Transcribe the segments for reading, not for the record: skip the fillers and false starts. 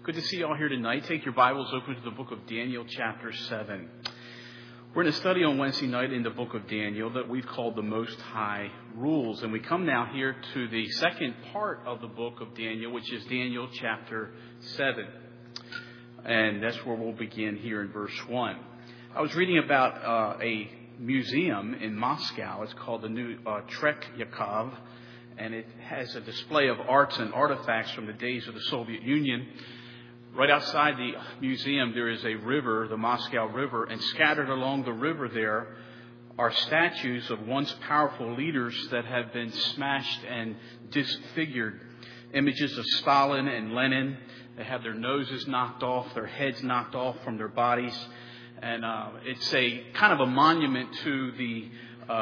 Good to see you all here tonight. Take your Bibles open to the book of Daniel, chapter 7. We're in a study on Wednesday night in the book of Daniel that we've called the Most High Rules. And we come now here to the second part of the book of Daniel, which is Daniel chapter 7. And that's where we'll begin here in verse 1. I was reading about a museum in Moscow. It's called the New Tretyakov. And it has a display of arts and artifacts from the days of the Soviet Union. Right outside the museum, there is a river, the Moscow River, and scattered along the river there are statues of once powerful leaders that have been smashed and disfigured. Images of Stalin and Lenin. They have their noses knocked off, their heads knocked off from their bodies. And it's a kind of a monument to the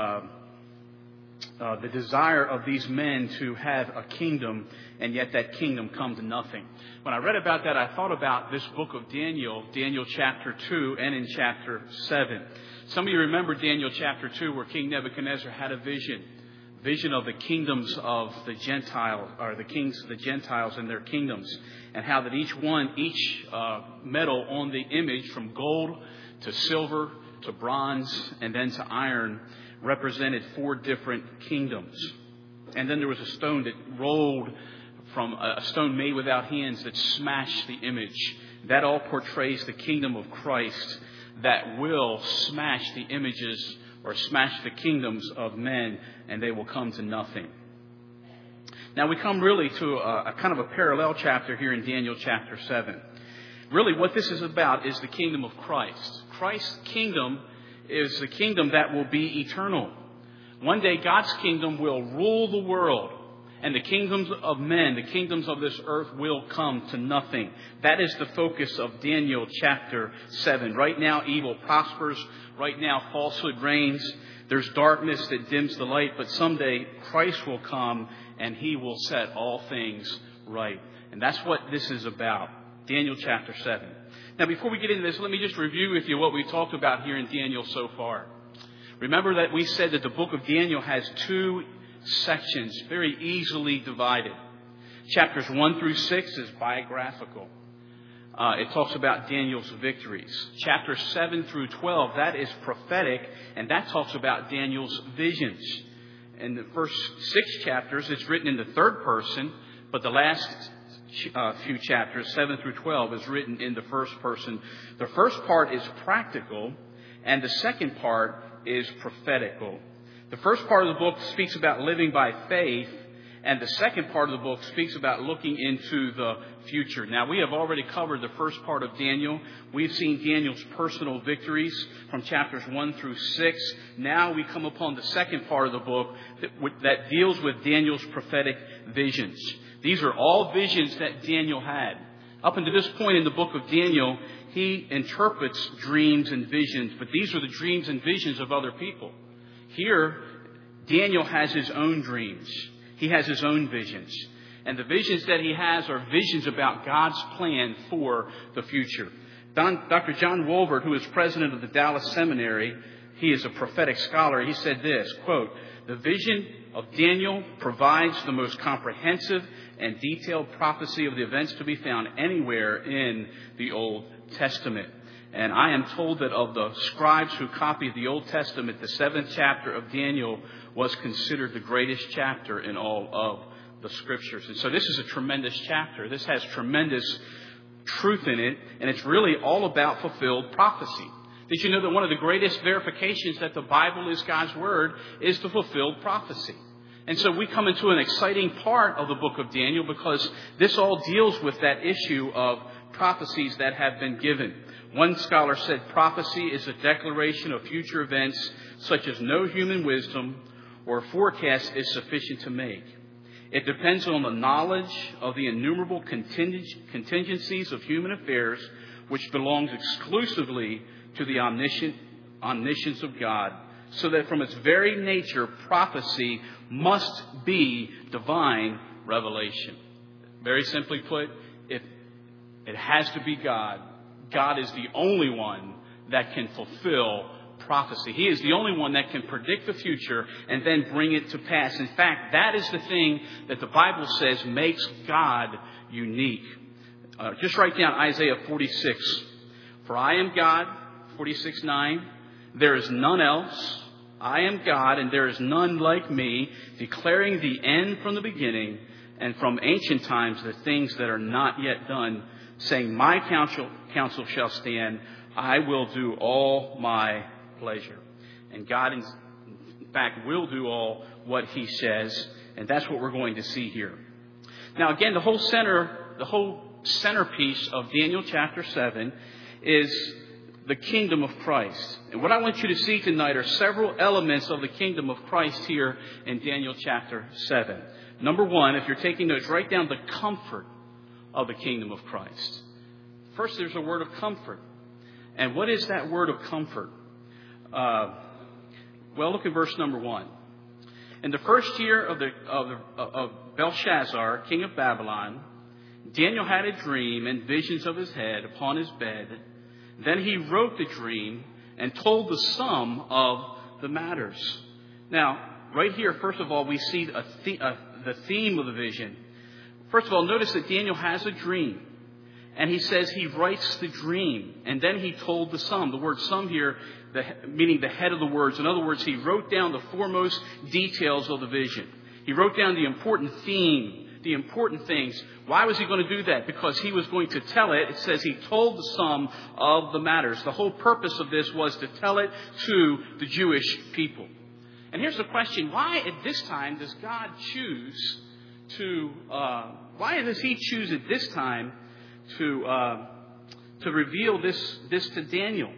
desire of these men to have a kingdom, and yet that kingdom come to nothing. When I read about that, I thought about this book of Daniel, Daniel chapter 2 and in chapter 7. Some of you remember Daniel chapter 2 where King Nebuchadnezzar had a vision of the kingdoms of the Gentiles, or the kings of the Gentiles and their kingdoms, and how that each metal on the image, from gold to silver to bronze and then to iron, represented 4 different kingdoms. And then there was a stone that rolled from a stone made without hands that smashed the image. That all portrays the kingdom of Christ that will smash the images or smash the kingdoms of men, and they will come to nothing. Now we come really to a kind of a parallel chapter here in Daniel chapter 7. Really what this is about is the kingdom of Christ. Christ's kingdom is the kingdom that will be eternal. One day God's kingdom will rule the world, and the kingdoms of men, the kingdoms of this earth, will come to nothing. That is the focus of Daniel chapter 7. Right now evil prospers. Right now falsehood reigns. There's darkness that dims the light, but someday Christ will come and He will set all things right. And that's what this is about. Daniel chapter 7. Now, before we get into this, let me just review with you what we've talked about here in Daniel so far. Remember that we said that the book of Daniel has 2 sections, very easily divided. Chapters 1 through 6 is biographical. It talks about Daniel's victories. Chapters 7 through 12, that is prophetic, and that talks about Daniel's visions. In the first 6 chapters, it's written in the third person, but the last few chapters, 7 through 12, is written in the first person. The first part is practical, and the second part is prophetical. The first part of the book speaks about living by faith, and the second part of the book speaks about looking into the future. Now, we have already covered the first part of Daniel. We've seen Daniel's personal victories from chapters 1 through 6. Now we come upon the second part of the book that deals with Daniel's prophetic visions. These are all visions that Daniel had. Up until this point in the book of Daniel, he interprets dreams and visions, but these are the dreams and visions of other people. Here, Daniel has his own dreams. He has his own visions. And the visions that he has are visions about God's plan for the future. Dr. John Wolvert, who is president of the Dallas Seminary, he is a prophetic scholar. He said this, quote, "The vision of Daniel provides the most comprehensive and detailed prophecy of the events to be found anywhere in the Old Testament." And I am told that of the scribes who copied the Old Testament, the 7th chapter of Daniel was considered the greatest chapter in all of the Scriptures. And so this is a tremendous chapter. This has tremendous truth in it, and it's really all about fulfilled prophecy. Did you know that one of the greatest verifications that the Bible is God's Word is the fulfilled prophecy? And so we come into an exciting part of the book of Daniel because this all deals with that issue of prophecies that have been given. One scholar said prophecy is a declaration of future events such as no human wisdom or forecast is sufficient to make. It depends on the knowledge of the innumerable contingencies of human affairs, which belongs exclusively to the omniscience of God, so that from its very nature, prophecy must be divine revelation. Very simply put, if it has to be God, God is the only one that can fulfill prophecy. He is the only one that can predict the future and then bring it to pass. In fact, that is the thing that the Bible says makes God unique. Just write down Isaiah 46. For I am God, 46:9. There is none else. I am God, and there is none like me, declaring the end from the beginning, and from ancient times the things that are not yet done, saying, my counsel shall stand. I will do all my pleasure. And God, in fact, will do all what He says, and that's what we're going to see here. Now, again, the whole centerpiece of Daniel chapter 7 is the kingdom of Christ. And what I want you to see tonight are several elements of the kingdom of Christ here in Daniel chapter 7. Number one, if you're taking notes, write down the comfort of the kingdom of Christ. First, there's a word of comfort. And what is that word of comfort? Well, look at verse number 1. In the first year of Belshazzar, king of Babylon, Daniel had a dream and visions of his head upon his bed. Then he wrote the dream and told the sum of the matters. Now, right here, first of all, we see the theme of the vision. First of all, notice that Daniel has a dream. And he says he writes the dream. And then he told the sum. The word sum here, meaning the head of the words. In other words, he wrote down the foremost details of the vision. He wrote down the important theme, the important things. Why was he going to do that? Because he was going to tell it. It says he told the sum of the matters. The whole purpose of this was to tell it to the Jewish people. And here's the question. Why at this time does God choose to, why does He choose at this time to reveal this to Daniel?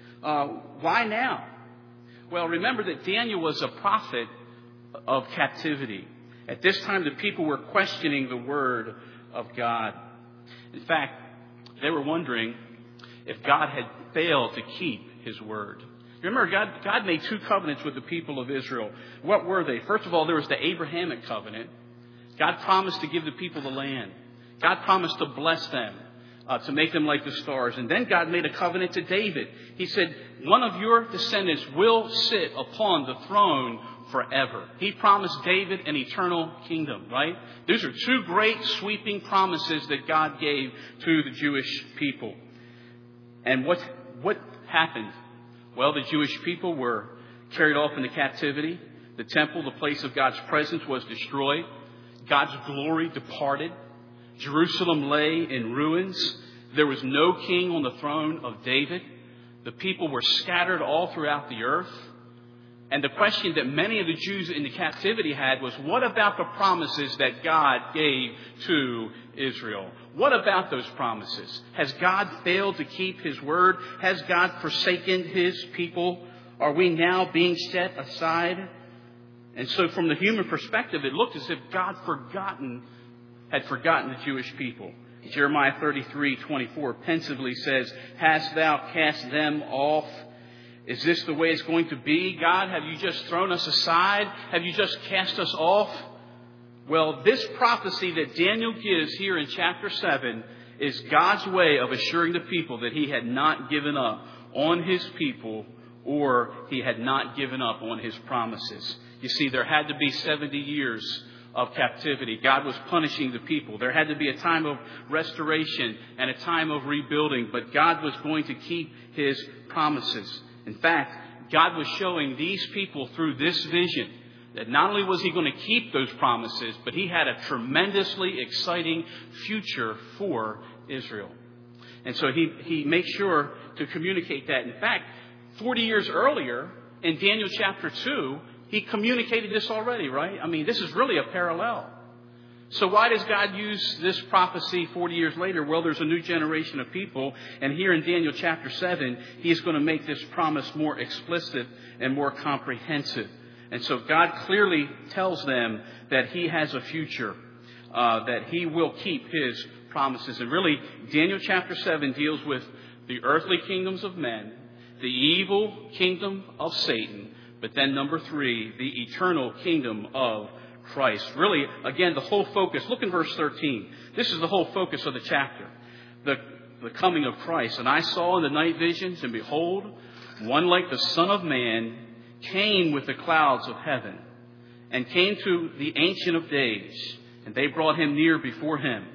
Why now? Well, remember that Daniel was a prophet of captivity. At this time, the people were questioning the word of God. In fact, they were wondering if God had failed to keep His word. Remember, God made 2 covenants with the people of Israel. What were they? First of all, there was the Abrahamic covenant. God promised to give the people the land. God promised to bless them, to make them like the stars. And then God made a covenant to David. He said, one of your descendants will sit upon the throne forever. He promised David an eternal kingdom, right? These are 2 great sweeping promises that God gave to the Jewish people. And what happened? Well, the Jewish people were carried off into captivity. The temple, the place of God's presence, was destroyed. God's glory departed. Jerusalem lay in ruins. There was no king on the throne of David. The people were scattered all throughout the earth. And the question that many of the Jews in the captivity had was, what about the promises that God gave to Israel? What about those promises? Has God failed to keep His word? Has God forsaken His people? Are we now being set aside? And so from the human perspective, it looked as if God had forgotten the Jewish people. Jeremiah 33:24 pensively says, hast thou cast them off? Is this the way it's going to be? God, have you just thrown us aside? Have you just cast us off? Well, this prophecy that Daniel gives here in chapter 7 is God's way of assuring the people that He had not given up on His people, or He had not given up on His promises. You see, there had to be 70 years of captivity. God was punishing the people. There had to be a time of restoration and a time of rebuilding, but God was going to keep His promises. In fact, God was showing these people through this vision that not only was He going to keep those promises, but He had a tremendously exciting future for Israel. And so He makes sure to communicate that. In fact, 40 years earlier, in Daniel chapter 2, He communicated this already, right? I mean, this is really a parallel. So why does God use this prophecy 40 years later? Well, there's a new generation of people. And here in Daniel chapter 7, He's going to make this promise more explicit and more comprehensive. And so God clearly tells them that He has a future, that He will keep His promises. And really, Daniel chapter 7 deals with the earthly kingdoms of men, the evil kingdom of Satan, but then number 3, the eternal kingdom of Christ. Really, again, the whole focus. Look in verse 13. This is the whole focus of the chapter. The coming of Christ. And I saw in the night visions, and behold, one like the Son of Man came with the clouds of heaven, and came to the Ancient of Days. And they brought Him near before Him.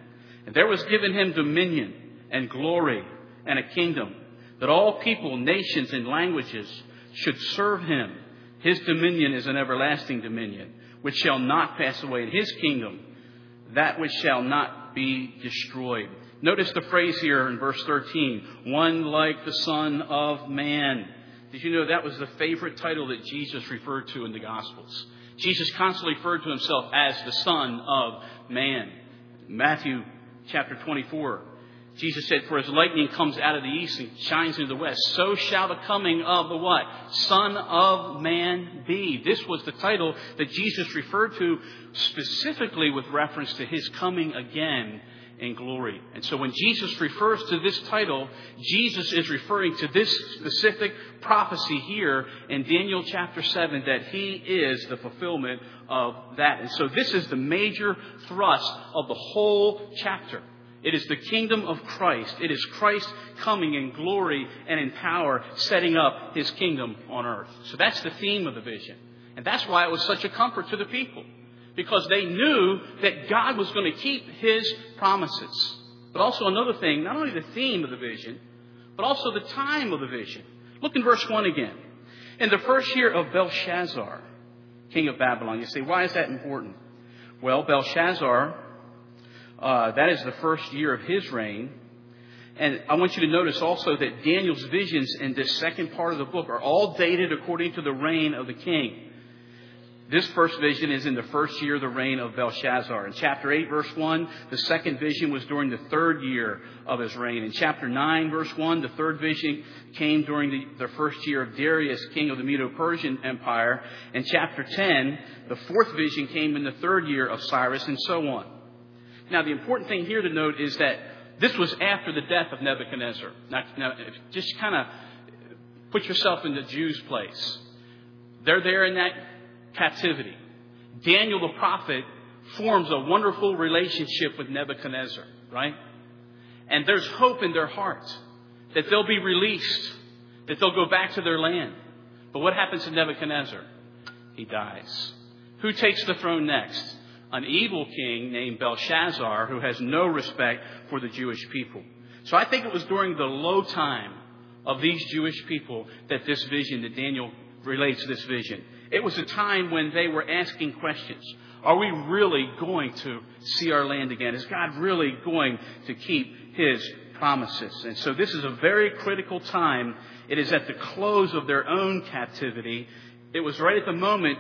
And there was given him dominion and glory and a kingdom, that all people, nations, and languages should serve him. His dominion is an everlasting dominion, which shall not pass away, in his kingdom, that which shall not be destroyed. Notice the phrase here in verse 13, one like the Son of Man. Did you know that was the favorite title that Jesus referred to in the Gospels? Jesus constantly referred to himself as the Son of Man. Matthew chapter 24, Jesus said, for as lightning comes out of the east and shines into the west, so shall the coming of the what? Son of Man be. This was the title that Jesus referred to specifically with reference to his coming again in glory. And so when Jesus refers to this title, Jesus is referring to this specific prophecy here in Daniel chapter 7, that he is the fulfillment of that. And so this is the major thrust of the whole chapter. It is the kingdom of Christ. It is Christ coming in glory and in power, setting up his kingdom on earth. So that's the theme of the vision. And that's why it was such a comfort to the people, because they knew that God was going to keep his promises. But also another thing, not only the theme of the vision, but also the time of the vision. Look in verse 1 again. In the first year of Belshazzar, king of Babylon. You say, why is that important? Well, Belshazzar, that is the first year of his reign. And I want you to notice also that Daniel's visions in this second part of the book are all dated according to the reign of the king. This first vision is in the first year of the reign of Belshazzar. In chapter 8, verse 1, the second vision was during the third year of his reign. In chapter 9, verse 1, the third vision came during the first year of Darius, king of the Medo-Persian Empire. In chapter 10, the fourth vision came in the third year of Cyrus, and so on. Now, the important thing here to note is that this was after the death of Nebuchadnezzar. Now just kind of put yourself in the Jews' place. They're there in that captivity. Daniel the prophet forms a wonderful relationship with Nebuchadnezzar, right? And there's hope in their hearts that they'll be released, that they'll go back to their land. But what happens to Nebuchadnezzar? He dies. Who takes the throne next? An evil king named Belshazzar, who has no respect for the Jewish people. So I think it was during the low time of these Jewish people that this vision, that Daniel relates this vision. It was a time when they were asking questions. Are we really going to see our land again? Is God really going to keep his promises? And so this is a very critical time. It is at the close of their own captivity. It was right at the moment,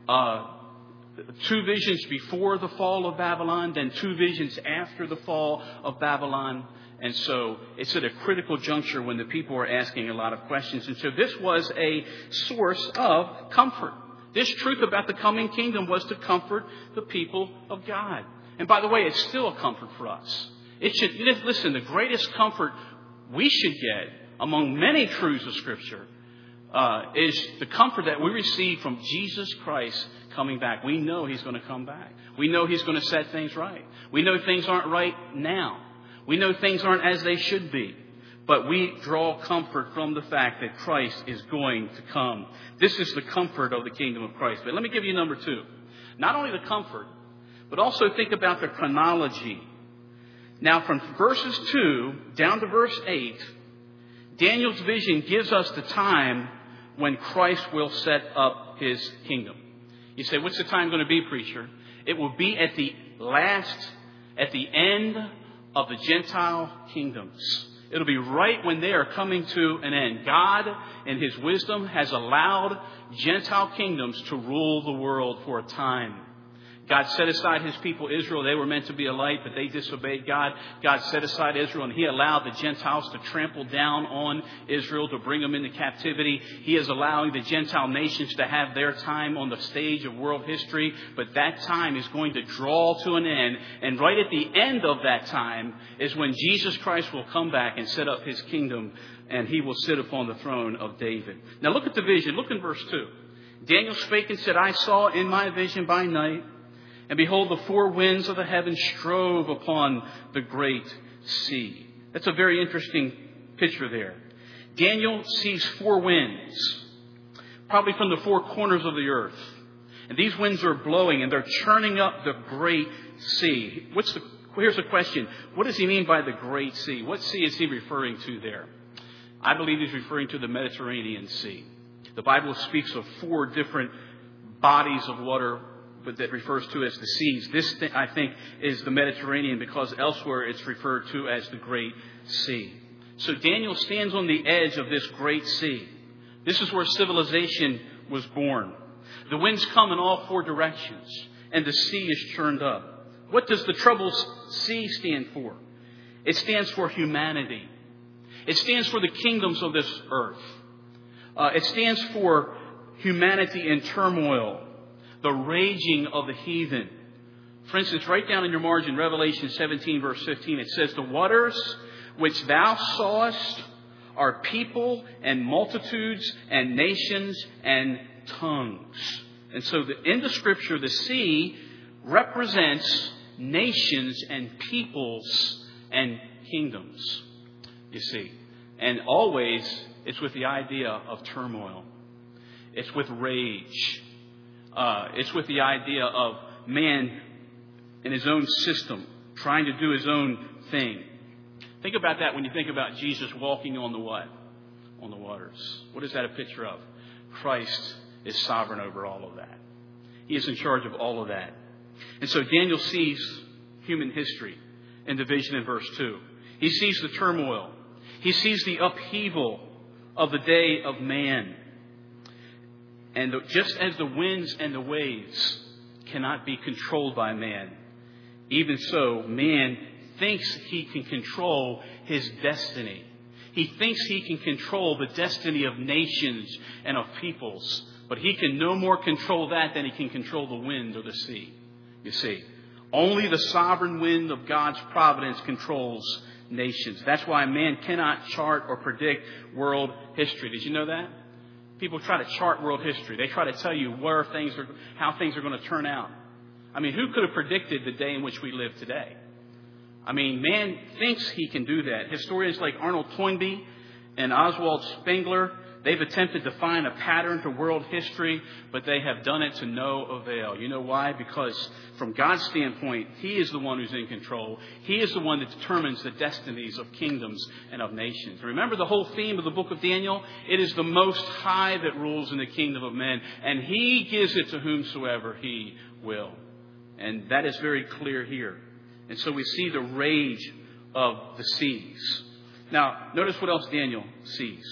2 visions before the fall of Babylon, then 2 visions after the fall of Babylon. And so it's at a critical juncture when the people are asking a lot of questions. And so this was a source of comfort. This truth about the coming kingdom was to comfort the people of God. And by the way, it's still a comfort for us. It should, listen, the greatest comfort we should get among many truths of Scripture is the comfort that we receive from Jesus Christ coming back. We know he's going to come back. We know he's going to set things right. We know things aren't right now. We know things aren't as they should be. But we draw comfort from the fact that Christ is going to come. This is the comfort of the kingdom of Christ. But let me give you number 2. Not only the comfort, but also think about the chronology. Now, from verses 2 down to verse 8, Daniel's vision gives us the time when Christ will set up his kingdom. You say, what's the time going to be, preacher? It will be at the end of the Gentile kingdoms. It'll be right when they are coming to an end. God, in his wisdom, has allowed Gentile kingdoms to rule the world for a time. God set aside his people Israel. They were meant to be a light, but they disobeyed God. God set aside Israel, and he allowed the Gentiles to trample down on Israel, to bring them into captivity. He is allowing the Gentile nations to have their time on the stage of world history, but that time is going to draw to an end. And right at the end of that time is when Jesus Christ will come back and set up his kingdom, and he will sit upon the throne of David. Now look at the vision. Look in verse 2. Daniel spake and said, I saw in my vision by night, and behold, the 4 winds of the heavens strove upon the great sea. That's a very interesting picture there. Daniel sees 4 winds, probably from the 4 corners of the earth. And these winds are blowing and they're churning up the great sea. What's the Well, here's a question. What does he mean by the Great Sea? What sea is he referring to there? I believe he's referring to the Mediterranean Sea. The Bible speaks of 4 different bodies of water but that refers to as the seas. This, I think, is the Mediterranean because elsewhere it's referred to as the Great Sea. So Daniel stands on the edge of this Great Sea. This is where civilization was born. The winds come in all 4 directions, and the sea is churned up. What does the troubled sea stand for? It stands for humanity. It stands for the kingdoms of this earth. It stands for humanity in turmoil, the raging of the heathen. For instance, right down in your margin, Revelation 17, verse 15, it says, the waters which thou sawest are people and multitudes and nations and tongues. And so in the Scripture, the sea represents nations and peoples and kingdoms, you see. And always it's with the idea of turmoil. It's with rage. It's with the idea of man in his own system, trying to do his own thing. Think about that when you think about Jesus walking on the what? On the waters. What is that a picture of? Christ is sovereign over all of that. He is in charge of all of that. And so Daniel sees human history in the vision in verse 2. He sees the turmoil. He sees the upheaval of the day of man. And just as the winds and the waves cannot be controlled by man, even so, man thinks he can control his destiny. He thinks he can control the destiny of nations and of peoples. But he can no more control that than he can control the wind or the sea. You see, only the sovereign wind of God's providence controls nations. That's why man cannot chart or predict world history. Did you know that? People try to chart world history. They try to tell you how things are going to turn out. I mean, who could have predicted the day in which we live today? I mean, man thinks he can do that. Historians like Arnold Toynbee and Oswald Spengler, they've attempted to find a pattern to world history, but they have done it to no avail. You know why? Because from God's standpoint, He is the one who's in control. He is the one that determines the destinies of kingdoms and of nations. Remember the whole theme of the book of Daniel? It is the Most High that rules in the kingdom of men, and He gives it to whomsoever He will. And that is very clear here. And so we see the rage of the seas. Now, notice what else Daniel sees.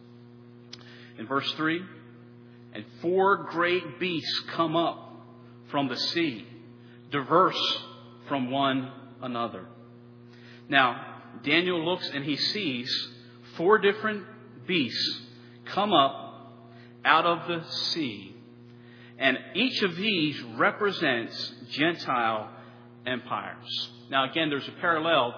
In verse 3, and 4 great beasts come up from the sea, diverse from one another. Now, Daniel looks and he sees 4 different beasts come up out of the sea. And each of these represents Gentile empires. Now, again, there's a parallel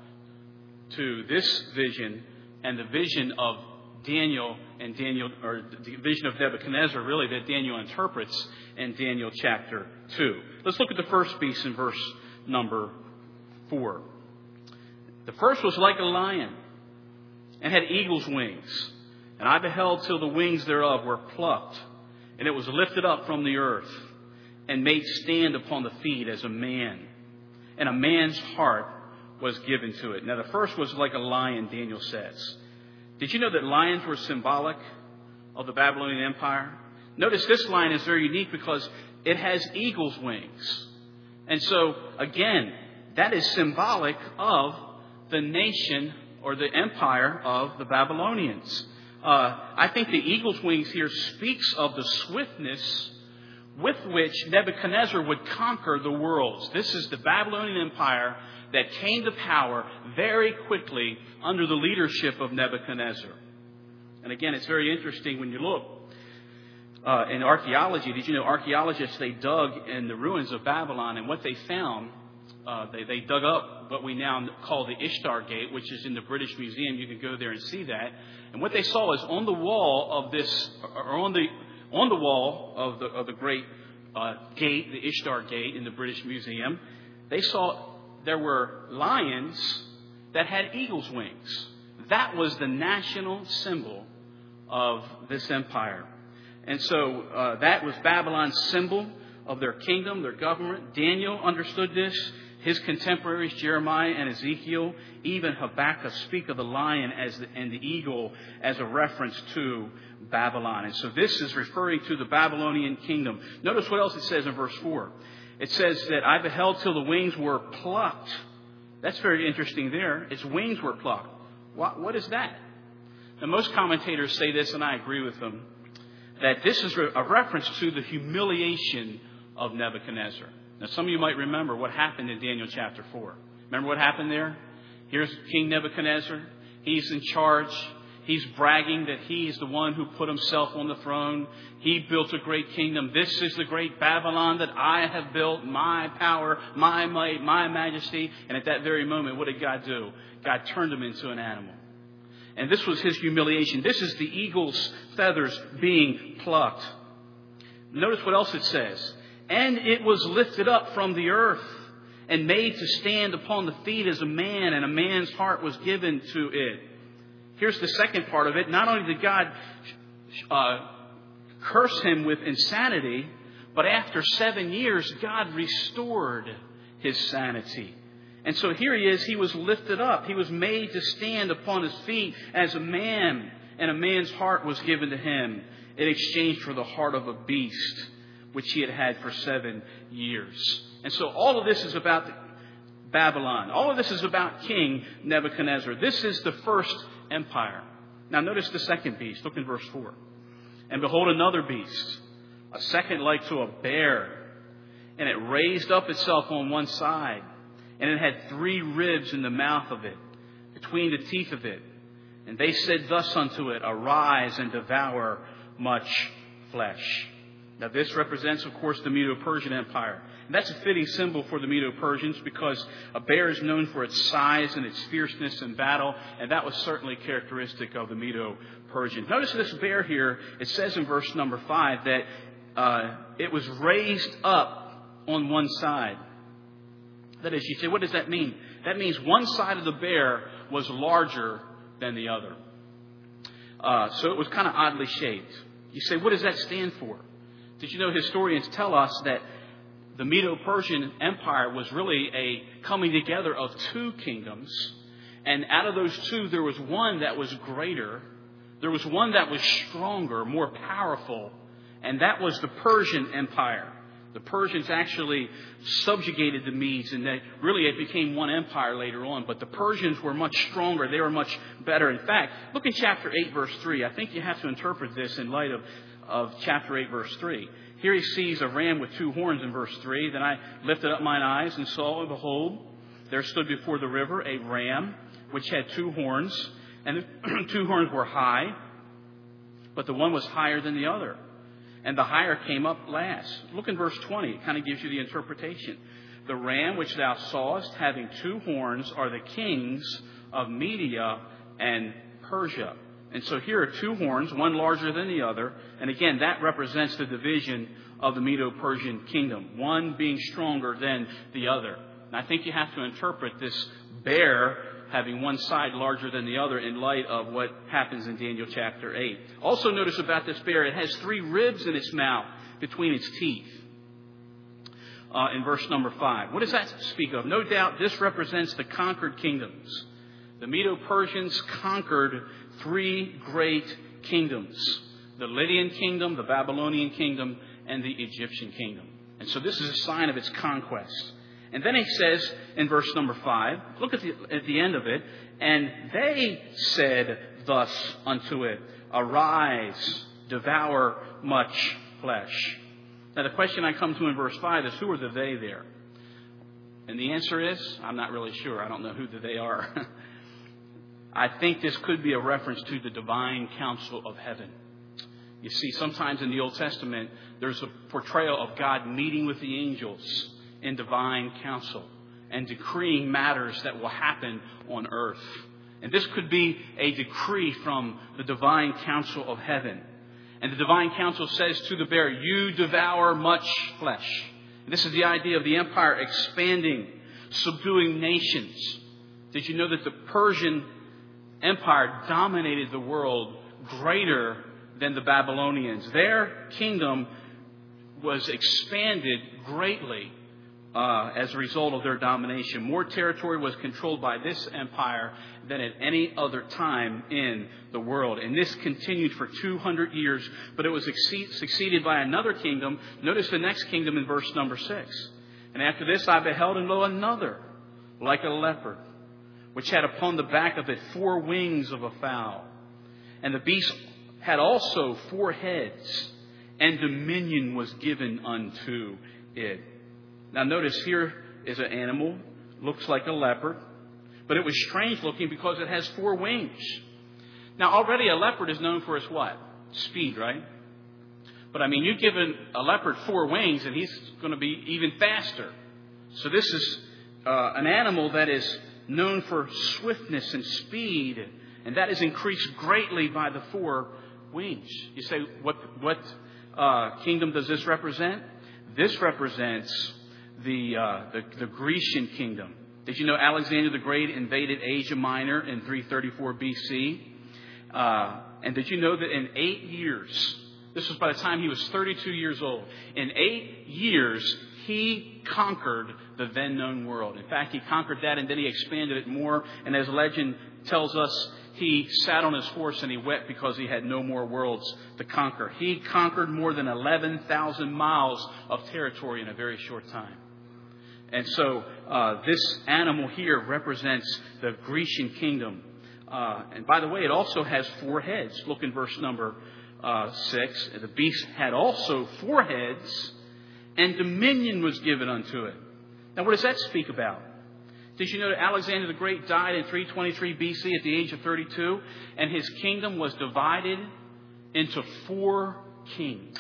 to this vision and the vision of Daniel, or the vision of Nebuchadnezzar, really, that Daniel interprets in Daniel chapter 2. Let's look at the first beast in verse number 4. The first was like a lion and had eagle's wings. And I beheld till the wings thereof were plucked, and it was lifted up from the earth and made stand upon the feet as a man. And a man's heart was given to it. Now, the first was like a lion, Daniel says. Did you know that lions were symbolic of the Babylonian Empire? Notice this lion is very unique because it has eagle's wings. And so, again, that is symbolic of the nation or the empire of the Babylonians. I think the eagle's wings here speaks of the swiftness with which Nebuchadnezzar would conquer the worlds. This is the Babylonian Empire that came to power very quickly under the leadership of Nebuchadnezzar. And again, it's very interesting when you look in archaeology. Did you know archaeologists, they dug in the ruins of Babylon, and what they found, they dug up what we now call the Ishtar Gate, which is in the British Museum. You can go there and see that. And what they saw is on the wall of this, or on the wall of the great gate, the Ishtar Gate in the British Museum, they saw there were lions that had eagle's wings. That was the national symbol of this empire. And so that was Babylon's symbol of their kingdom, their government. Daniel understood this. His contemporaries, Jeremiah and Ezekiel, even Habakkuk, speak of the lion and the eagle as a reference to Babylon. And so this is referring to the Babylonian kingdom. Notice what else it says in verse 4. It says that I beheld till the wings were plucked. That's very interesting there. Its wings were plucked. What is that? Now, most commentators say this, and I agree with them, that this is a reference to the humiliation of Nebuchadnezzar. Now, some of you might remember what happened in Daniel chapter 4. Remember what happened there? Here's King Nebuchadnezzar. He's in charge. He's bragging that he's the one who put himself on the throne. He built a great kingdom. This is the great Babylon that I have built, my power, my might, my majesty. And at that very moment, what did God do? God turned him into an animal. And this was his humiliation. This is the eagle's feathers being plucked. Notice what else it says. And it was lifted up from the earth and made to stand upon the feet as a man, and a man's heart was given to it. Here's the second part of it. Not only did God curse him with insanity, but after 7 years, God restored his sanity. And so here he is. He was lifted up. He was made to stand upon his feet as a man, and a man's heart was given to him in exchange for the heart of a beast, which he had had for 7 years. And so all of this is about Babylon. All of this is about King Nebuchadnezzar. This is the first empire. Now notice the second beast. Look in verse 4. And behold, another beast, a second like to a bear, and it raised up itself on one side, and it had 3 ribs in the mouth of it, between the teeth of it. And they said thus unto it, Arise and devour much flesh. Now this represents, of course, the Medo-Persian Empire. And that's a fitting symbol for the Medo-Persians because a bear is known for its size and its fierceness in battle. And that was certainly characteristic of the Medo-Persians. Notice this bear here. It says in verse number 5 that it was raised up on one side. That is, you say, what does that mean? That means one side of the bear was larger than the other. So it was kind of oddly shaped. You say, what does that stand for? Did you know historians tell us that the Medo-Persian Empire was really a coming together of 2 kingdoms. And out of those 2, there was one that was greater. There was one that was stronger, more powerful. And that was the Persian Empire. The Persians actually subjugated the Medes, and it became one empire later on. But the Persians were much stronger. They were much better. In fact, look in chapter 8, verse 3. I think you have to interpret this in light of chapter 8, verse 3. Here he sees a ram with 2 horns in verse 3. Then I lifted up mine eyes and saw, and behold, there stood before the river a ram which had 2 horns. And the 2 horns were high, but the one was higher than the other. And the higher came up last. Look in verse 20. It kind of gives you the interpretation. The ram which thou sawest having 2 horns are the kings of Media and Persia. And so here are 2 horns, one larger than the other. And again, that represents the division of the Medo-Persian kingdom, one being stronger than the other. And I think you have to interpret this bear having one side larger than the other in light of what happens in Daniel chapter 8. Also notice about this bear, it has 3 ribs in its mouth between its teeth. In verse number 5. What does that speak of? No doubt this represents the conquered kingdoms. The Medo-Persians conquered 3 great kingdoms. The Lydian kingdom, the Babylonian kingdom, and the Egyptian kingdom. And so this is a sign of its conquest. And then he says in verse number 5, look at the end of it, and they said thus unto it, Arise, devour much flesh. Now the question I come to in verse 5 is, who are the they there? And the answer is, I'm not really sure. I don't know who the they are. I think this could be a reference to the divine council of heaven. You see, sometimes in the Old Testament, there's a portrayal of God meeting with the angels in divine council and decreeing matters that will happen on earth. And this could be a decree from the divine council of heaven. And the divine council says to the bear, you devour much flesh. And this is the idea of the empire expanding, subduing nations. Did you know that the Persian Empire dominated the world greater than the Babylonians? Their kingdom was expanded greatly as a result of their domination. More territory was controlled by this empire than at any other time in the world. And this continued for 200 years, but it was succeeded by another kingdom. Notice the next kingdom in verse number 6. And after this I beheld, and lo, another, like a leopard, which had upon the back of it 4 wings of a fowl. And the beast had also 4 heads, and dominion was given unto it. Now notice here is an animal, looks like a leopard, but it was strange looking because it has 4 wings. Now already a leopard is known for its what? Speed, right? But I mean, you give a leopard 4 wings and he's going to be even faster. So this is an animal that is known for swiftness and speed, and that is increased greatly by the 4 wings. You say, what kingdom does this represent? This represents the Grecian kingdom. Did you know Alexander the Great invaded Asia Minor in 334 BC? And did you know that in 8 years, this was by the time he was 32 years old, in 8 years, he conquered the then known world. In fact, he conquered that and then he expanded it more. And as legend tells us, he sat on his horse and he wept because he had no more worlds to conquer. He conquered more than 11,000 miles of territory in a very short time. And so this animal here represents the Grecian kingdom. And by the way, it also has 4 heads. Look in verse number 6. The beast had also 4 heads, and dominion was given unto it. Now, what does that speak about? Did you know that Alexander the Great died in 323 BC at the age of 32? And his kingdom was divided into 4 kings.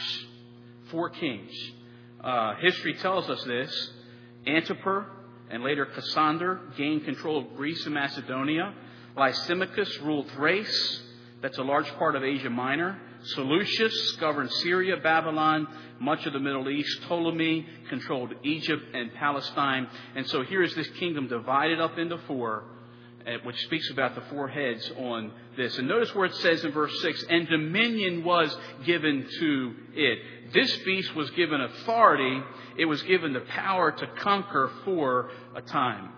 4 kings. History tells us this. Antipater and later Cassander gained control of Greece and Macedonia. Lysimachus ruled Thrace. That's a large part of Asia Minor. Seleucus governed Syria, Babylon, much of the Middle East. Ptolemy controlled Egypt and Palestine. And so here is this kingdom divided up into 4, which speaks about the 4 heads on this. And notice where it says in verse 6, and dominion was given to it. This beast was given authority. It was given the power to conquer for a time.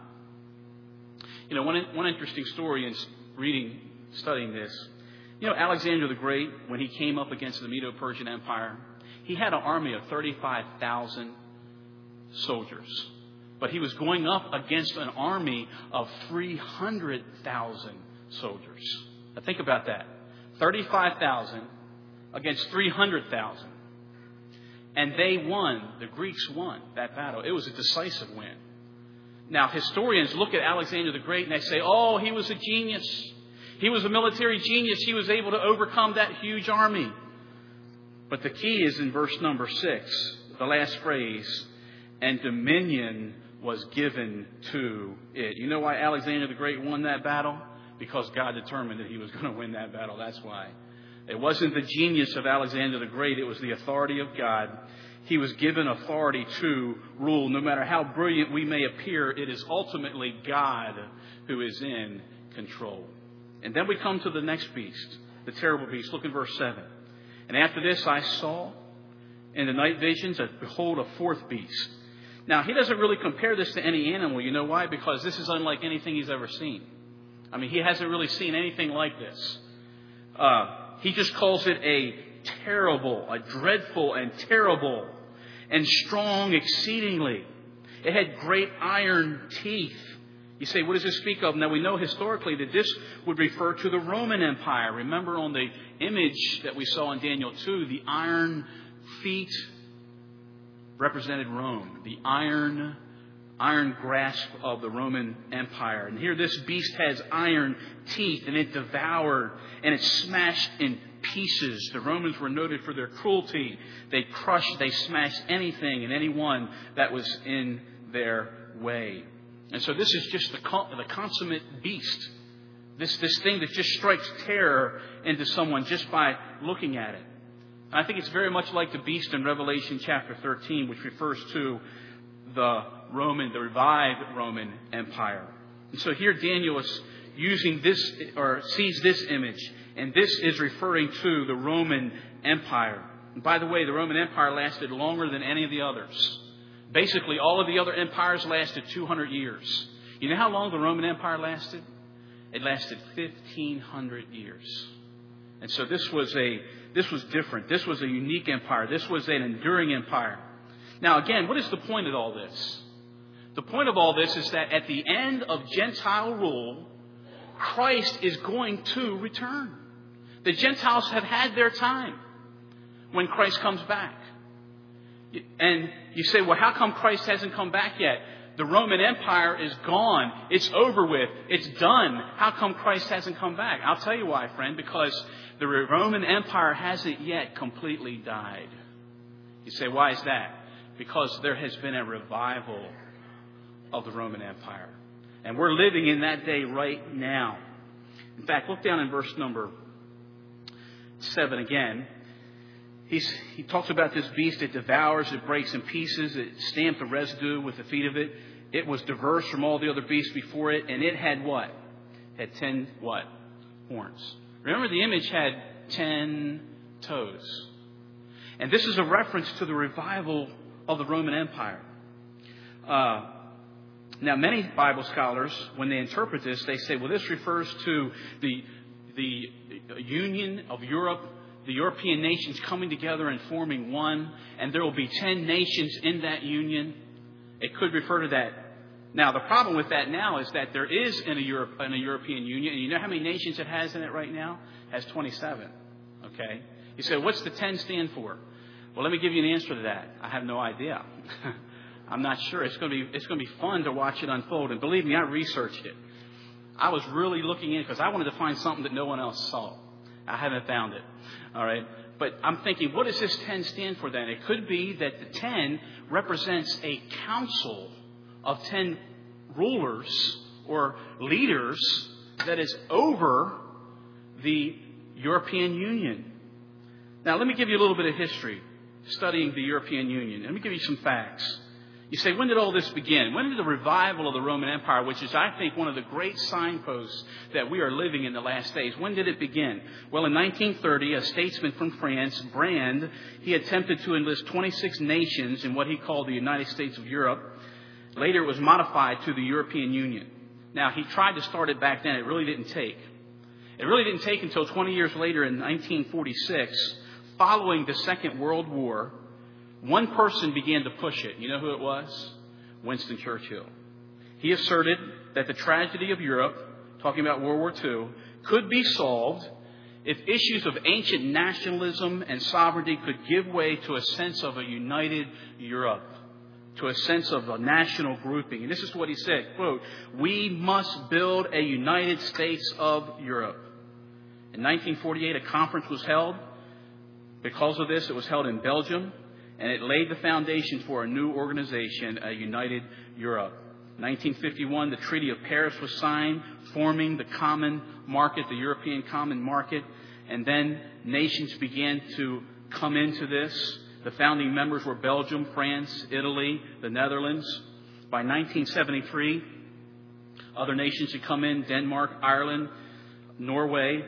You know, one interesting story in studying this. You know, Alexander the Great, when he came up against the Medo-Persian Empire, he had an army of 35,000 soldiers. But he was going up against an army of 300,000 soldiers. Now think about that. 35,000 against 300,000. And they won. The Greeks won that battle. It was a decisive win. Now, historians look at Alexander the Great and they say, oh, he was a genius. He was a military genius. He was able to overcome that huge army. But the key is in verse number 6, the last phrase, and dominion was given to it. You know why Alexander the Great won that battle? Because God determined that he was going to win that battle. That's why. It wasn't the genius of Alexander the Great. It was the authority of God. He was given authority to rule. No matter how brilliant we may appear, it is ultimately God who is in control. And then we come to the next beast, the terrible beast. Look in verse 7. And after this I saw in the night visions, behold, a 4th beast. Now, he doesn't really compare this to any animal. You know why? Because this is unlike anything he's ever seen. I mean, he hasn't really seen anything like this. He just calls it a terrible, a dreadful and terrible and strong exceedingly. It had great iron teeth. You say, what does this speak of? Now, we know historically that this would refer to the Roman Empire. Remember on the image that we saw in Daniel 2, the iron feet represented Rome. The iron grasp of the Roman Empire. And here this beast has iron teeth, and it devoured and it smashed in pieces. The Romans were noted for their cruelty. They crushed, they smashed anything and anyone that was in their way. And so this is just the consummate beast. This thing that just strikes terror into someone just by looking at it. And I think it's very much like the beast in Revelation chapter 13, which refers to the revived Roman Empire. And so here Daniel is using this, or sees this image, and this is referring to the Roman Empire. And by the way, the Roman Empire lasted longer than any of the others. Basically, all of the other empires lasted 200 years. You know how long the Roman Empire lasted? It lasted 1,500 years. And so this was different. This was a unique empire. This was an enduring empire. Now, again, what is the point of all this? The point of all this is that at the end of Gentile rule, Christ is going to return. The Gentiles have had their time when Christ comes back. And you say, well, how come Christ hasn't come back yet? The Roman Empire is gone. It's over with. It's done. How come Christ hasn't come back? I'll tell you why, friend. Because the Roman Empire hasn't yet completely died. You say, why is that? Because there has been a revival of the Roman Empire. And we're living in that day right now. In fact, look down in verse number 7 again. He talks about this beast. It devours, it breaks in pieces, it stamped the residue with the feet of it. It was diverse from all the other beasts before it, and it had what? Had 10 what? Horns. Remember, the image had 10 toes. And this is a reference to the revival of the Roman Empire. Now, many Bible scholars, when they interpret this, they say, well, this refers to the union of Europe, the European nations coming together and forming one, and there will be 10 nations in that union. It could refer to that. Now, the problem with that now is that there is in a European Union, and you know how many nations it has in it right now? It has 27. Okay? You say, what's the 10 stand for? Well, let me give you an answer to that. I have no idea. I'm not sure. It's going to be fun to watch it unfold. And believe me, I researched it. I was really looking in because I wanted to find something that no one else saw. I haven't found it. All right. But I'm thinking, what does this 10 stand for then? It could be that the 10 represents a council of 10 rulers or leaders that is over the European Union. Now, let me give you a little bit of history studying the European Union. Let me give you some facts. You say, when did all this begin? When did the revival of the Roman Empire, which is, I think, one of the great signposts that we are living in the last days, when did it begin? Well, in 1930, a statesman from France, Brand, he attempted to enlist 26 nations in what he called the United States of Europe. Later, it was modified to the European Union. Now, he tried to start it back then. It really didn't take. It really didn't take until 20 years later in 1946, following the Second World War. One person began to push it. You know who it was? Winston Churchill. He asserted that the tragedy of Europe, talking about World War II, could be solved if issues of ancient nationalism and sovereignty could give way to a sense of a united Europe, to a sense of a national grouping. And this is what he said, quote, "We must build a United States of Europe." In 1948, a conference was held. Because of this, it was held in Belgium. And it laid the foundation for a new organization, a united Europe. 1951, the Treaty of Paris was signed, forming the common market, the European common market. And then nations began to come into this. The founding members were Belgium, France, Italy, the Netherlands. By 1973, other nations had come in, Denmark, Ireland, Norway.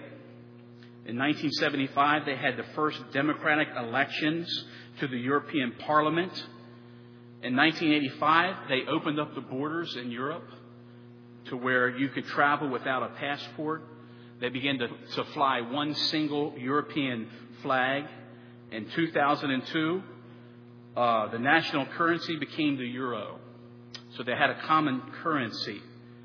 In 1975, they had the first democratic elections to the European Parliament. In 1985, they opened up the borders in Europe to where you could travel without a passport. They began to fly one single European flag. In 2002, the national currency became the euro. So they had a common currency.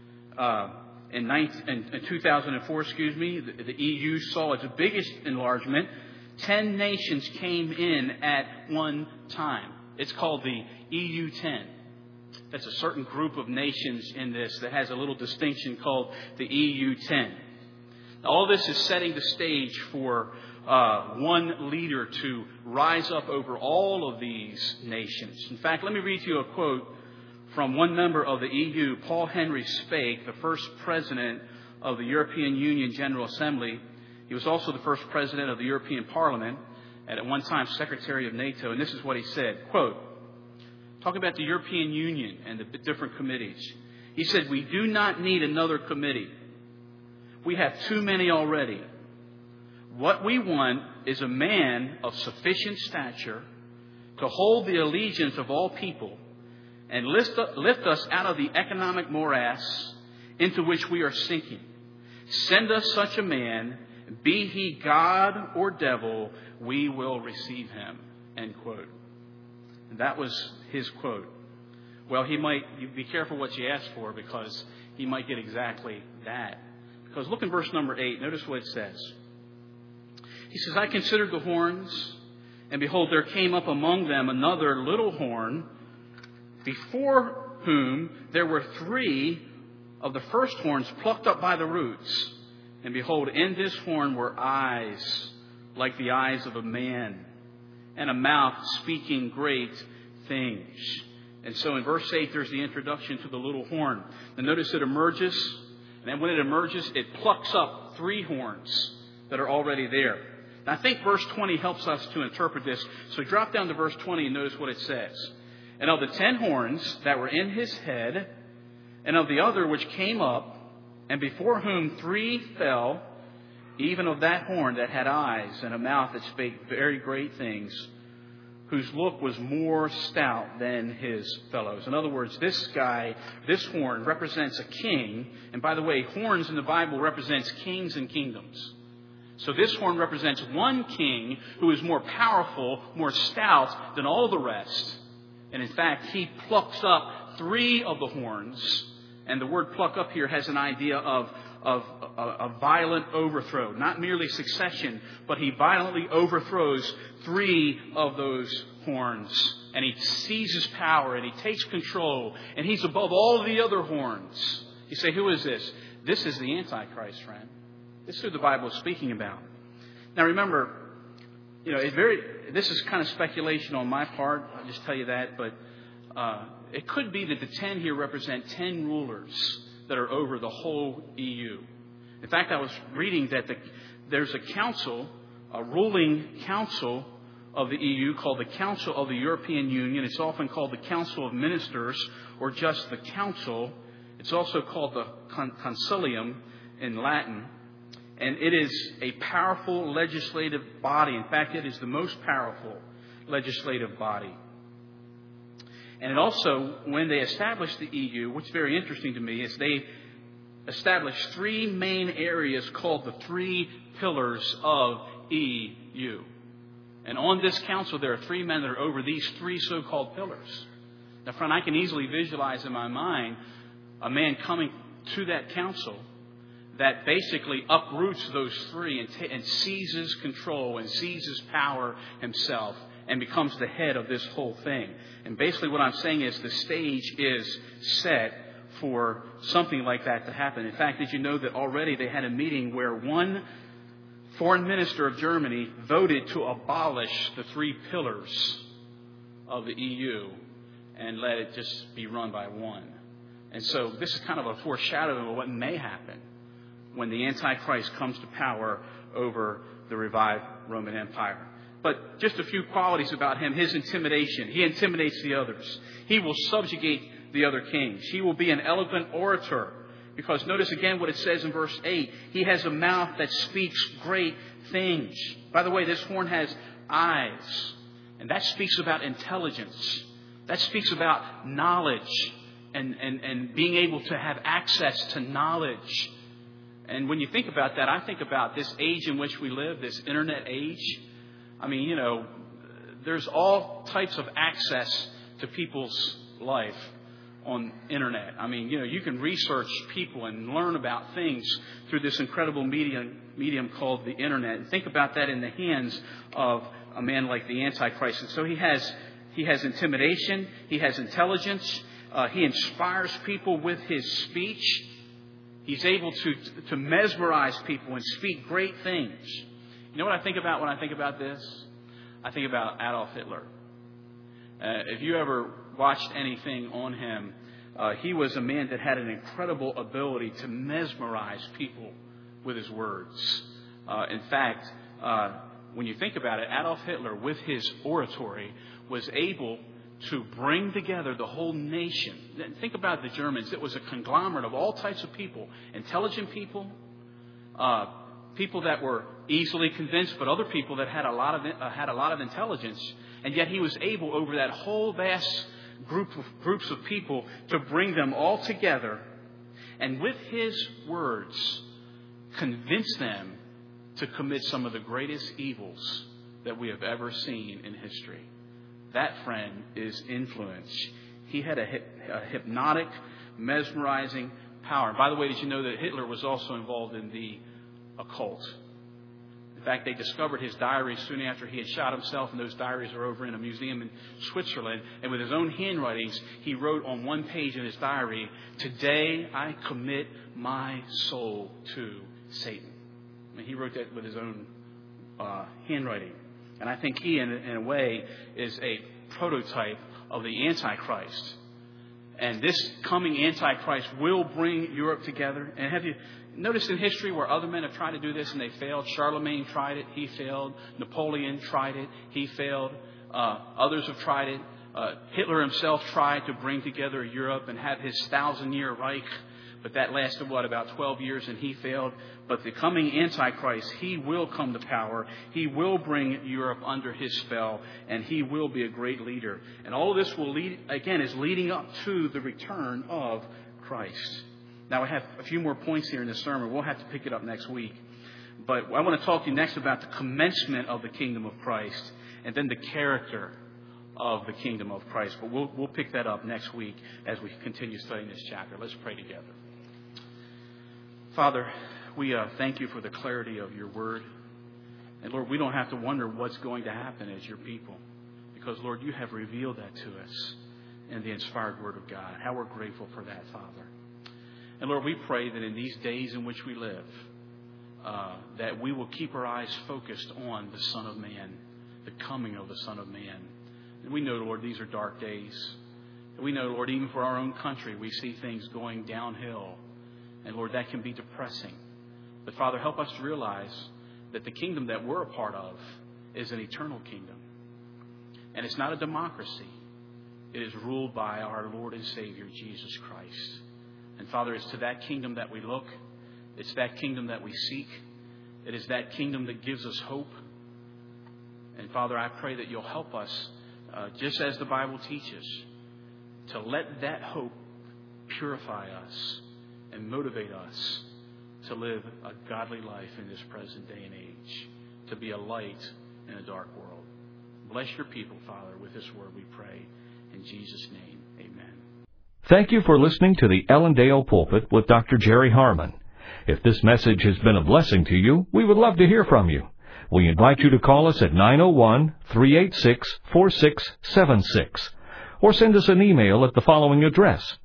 In 2004, the EU saw its biggest enlargement. 10 nations came in at one time. It's called the EU 10. That's a certain group of nations in this that has a little distinction called the EU 10. All this is setting the stage for one leader to rise up over all of these nations. In fact, let me read you a quote from one member of the EU, Paul Henry Spaak, the first president of the European Union General Assembly. He was also the first president of the European Parliament and at one time secretary of NATO. And this is what he said, quote, talking about the European Union and the different committees. He said, "We do not need another committee. We have too many already. What we want is a man of sufficient stature to hold the allegiance of all people and lift us out of the economic morass into which we are sinking. Send us such a man, be he God or devil, we will receive him." End quote. And that was his quote. Well, you be careful what you ask for, because he might get exactly that. Because look in verse number 8. Notice what it says. He says, "I considered the horns, and behold, there came up among them another little horn, before whom there were 3 of the first horns plucked up by the roots. And behold, in this horn were eyes like the eyes of a man, and a mouth speaking great things." And so in verse 8, there's the introduction to the little horn. And notice it emerges, and then when it emerges, it plucks up 3 horns that are already there. And I think verse 20 helps us to interpret this. So drop down to verse 20 and notice what it says. "And of the 10 horns that were in his head, and of the other which came up, and before whom 3 fell, even of that horn that had eyes and a mouth that spake very great things, whose look was more stout than his fellows." In other words, this horn represents a king. And by the way, horns in the Bible represents kings and kingdoms. So this horn represents one king who is more powerful, more stout than all the rest. And in fact, he plucks up 3 of the horns. And the word pluck up here has an idea of a violent overthrow. Not merely succession, but he violently overthrows 3 of those horns. And he seizes power and he takes control. And he's above all the other horns. You say, who is this? This is the Antichrist, friend. This is who the Bible is speaking about. Now remember, this is kind of speculation on my part. I'll just tell you that. But it could be that the 10 here represent 10 rulers that are over the whole EU. In fact, I was reading that there's a council, a ruling council of the EU called the Council of the European Union. It's often called the Council of Ministers or just the Council. It's also called the Concilium in Latin. And it is a powerful legislative body. In fact, it is the most powerful legislative body. And it also, when they established the EU, what's very interesting to me is they established 3 main areas called the 3 pillars of EU. And on this council, there are 3 men that are over these 3 so-called pillars. Now, friend, I can easily visualize in my mind a man coming to that council that basically uproots those 3 and seizes control and seizes power himself and becomes the head of this whole thing. And basically what I'm saying is the stage is set for something like that to happen. In fact, did you know that already they had a meeting where one foreign minister of Germany voted to abolish the 3 pillars of the EU and let it just be run by one? And so this is kind of a foreshadowing of what may happen when the Antichrist comes to power over the revived Roman Empire. But just a few qualities about him. His intimidation. He intimidates the others. He will subjugate the other kings. He will be an eloquent orator. Because notice again what it says in verse 8. He has a mouth that speaks great things. By the way, this horn has eyes. And that speaks about intelligence. That speaks about knowledge and being able to have access to knowledge. And when you think about that, I think about this age in which we live, this internet age. I mean, there's all types of access to people's life on internet. I mean, you can research people and learn about things through this incredible medium called the internet. And think about that in the hands of a man like the Antichrist. And so he has intimidation. He has intelligence. He inspires people with his speech. He's able to mesmerize people and speak great things. You know what I think about when I think about this? I think about Adolf Hitler. If you ever watched anything on him, he was a man that had an incredible ability to mesmerize people with his words. In fact, when you think about it, Adolf Hitler, with his oratory, was able to bring together the whole nation. Think about the Germans. It was a conglomerate of all types of people. Intelligent people, people that were easily convinced, but other people that had a lot of intelligence. And yet he was able, over that whole vast groups of people to bring them all together and with his words convince them to commit some of the greatest evils that we have ever seen in history. That, friend, is influence. He had a hypnotic, mesmerizing power. And by the way, did you know that Hitler was also involved in the occult? In fact, they discovered his diaries soon after he had shot himself, and those diaries are over in a museum in Switzerland. And with his own handwritings, he wrote on one page in his diary, "Today I commit my soul to Satan." I mean, he wrote that with his own handwriting. And I think he, in a way, is a prototype of the Antichrist. And this coming Antichrist will bring Europe together. And have you noticed in history where other men have tried to do this and they failed? Charlemagne tried it. He failed. Napoleon tried it. He failed. Others have tried it. Hitler himself tried to bring together Europe and have his 1,000-year Reich. But that lasted, about 12 years, and he failed. But the coming Antichrist, he will come to power. He will bring Europe under his spell, and he will be a great leader. And all of this will lead, again, is leading up to the return of Christ. Now, I have a few more points here in this sermon. We'll have to pick it up next week. But I want to talk to you next about the commencement of the kingdom of Christ, and then the character of the kingdom of Christ. But we'll pick that up next week as we continue studying this chapter. Let's pray together. Father, we thank you for the clarity of your word. And Lord, we don't have to wonder what's going to happen as your people. Because, Lord, you have revealed that to us in the inspired word of God. How we're grateful for that, Father. And Lord, we pray that in these days in which we live, that we will keep our eyes focused on the Son of Man, the coming of the Son of Man. And we know, Lord, these are dark days. And we know, Lord, even for our own country, we see things going downhill. And Lord, that can be depressing. But Father, help us to realize that the kingdom that we're a part of is an eternal kingdom. And it's not a democracy. It is ruled by our Lord and Savior, Jesus Christ. And Father, it's to that kingdom that we look. It's that kingdom that we seek. It is that kingdom that gives us hope. And Father, I pray that you'll help us, just as the Bible teaches, to let that hope purify us and motivate us to live a godly life in this present day and age, to be a light in a dark world. Bless your people, Father, with this word we pray. In Jesus' name, amen. Thank you for listening to the Ellendale Pulpit with Dr. Jerry Harmon. If this message has been a blessing to you, we would love to hear from you. We invite you to call us at 901-386-4676 or send us an email at the following address,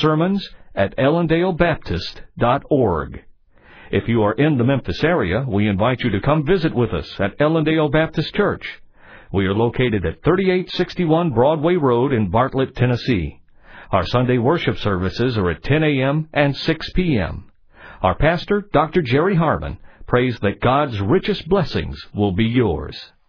sermons@ellendalebaptist.org. If you are in the Memphis area, we invite you to come visit with us at Ellendale Baptist Church. We are located at 3861 Broadway Road in Bartlett, Tennessee. Our Sunday worship services are at 10 a.m. and 6 p.m. Our pastor, Dr. Jerry Harmon, prays that God's richest blessings will be yours.